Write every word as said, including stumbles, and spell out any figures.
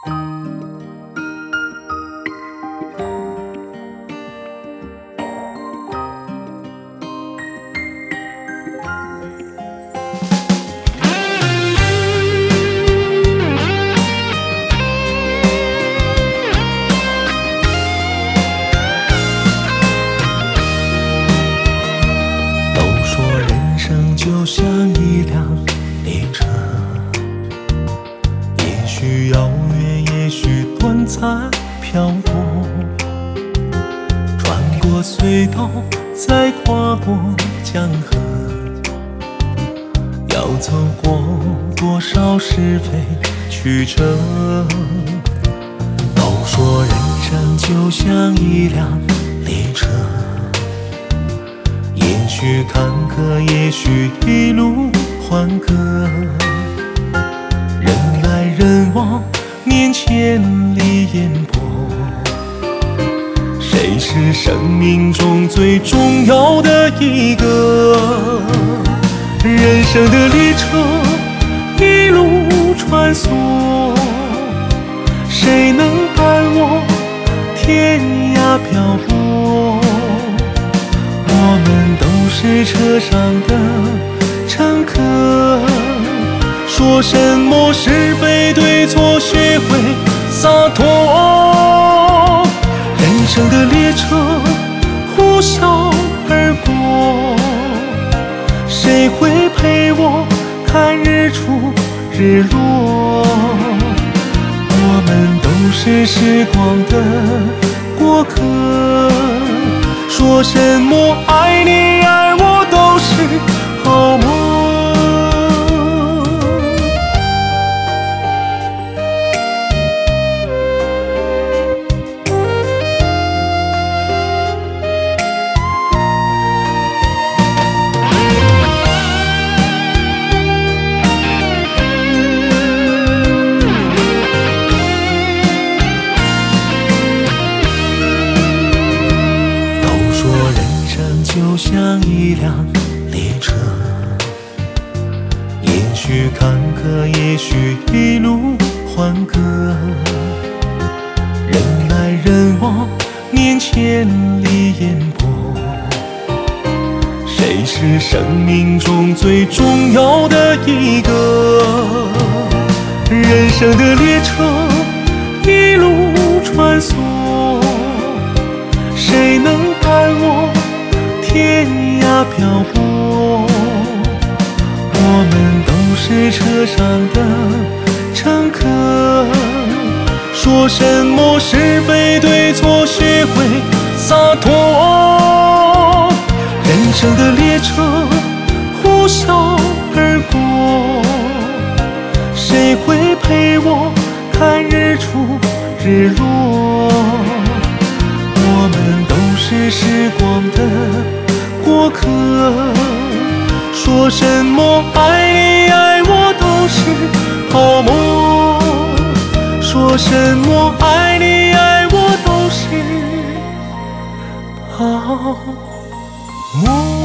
就像一辆列车，也许遥远，也许短暂漂泊，穿过隧道，再跨过江河，要走过多少是非曲折。都说人生就像一辆列车，也许坎坷，也许一路欢歌，人来人往，面千里烟波。谁是生命中最重要的一个？人生的列车一路穿梭，谁能伴我天涯漂泊？我们都是车上的乘客，说什么是非对错，学会洒脱。人生的列车呼啸而过，谁会陪我看日出日落？我们都是时光的过客，说什么爱你爱我都是泡沫。就像一辆列车，也许坎坷，也许一路欢歌，人来人往，面千里烟波。谁是生命中最重要的一个？人生的列车一路穿梭，谁能伴我天涯漂泊？我们都是车上的乘客，说什么是非对错，学会洒脱。人生的列车呼啸而过，谁会陪我看日出日落？我们都是时光的过客，说什么爱你爱我都是泡沫，说什么爱你爱我都是泡沫。